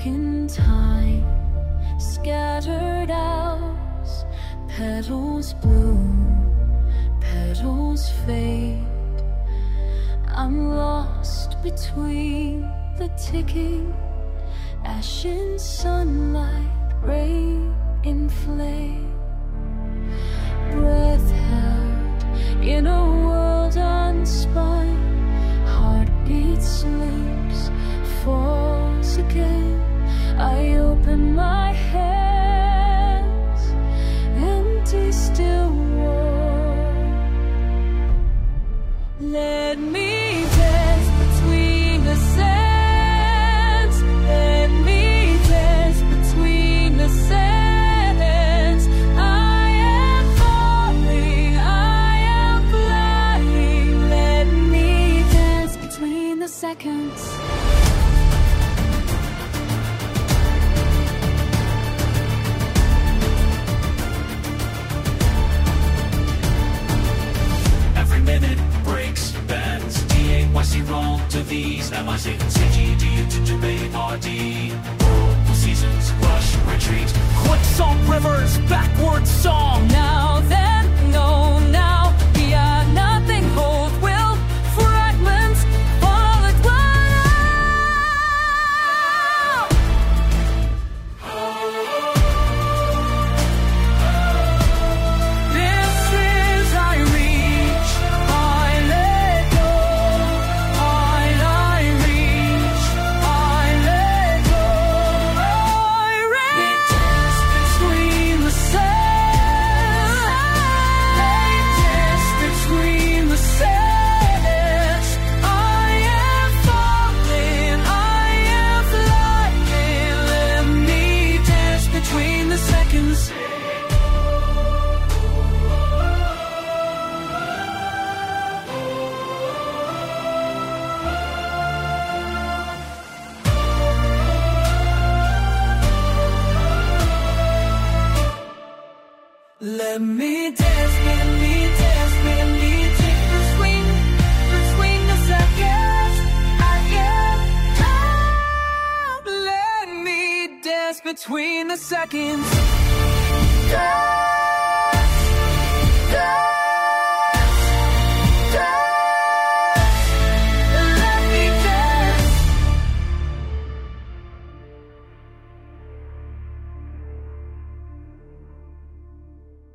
broken time, scattered hours, petals bloom, petals fade. I'm lost between the ticking, ashen sunlight, rain in flame. Breath held in a world unspun, heartbeat slips, falls again. I open my hands, empty, still warm. Let me dance between the sands. Let me dance between the sands. I am falling, I am flying. Let me dance between the seconds. Roll to these, am I saying CGD to debate RD? All seasons, rush, retreat. Quick song, rivers, backward song. Now then, no, now we are nothing, hold will, fragments, fall at one. This is I reach, I let go. I reach, I let go. I reach between the sands. They dance between the sands. I am falling, I am flying. Let me dance between the seconds. Let me dance, let me dance, let me take the swing between the seconds. I get out. Let me dance between the seconds. Yeah.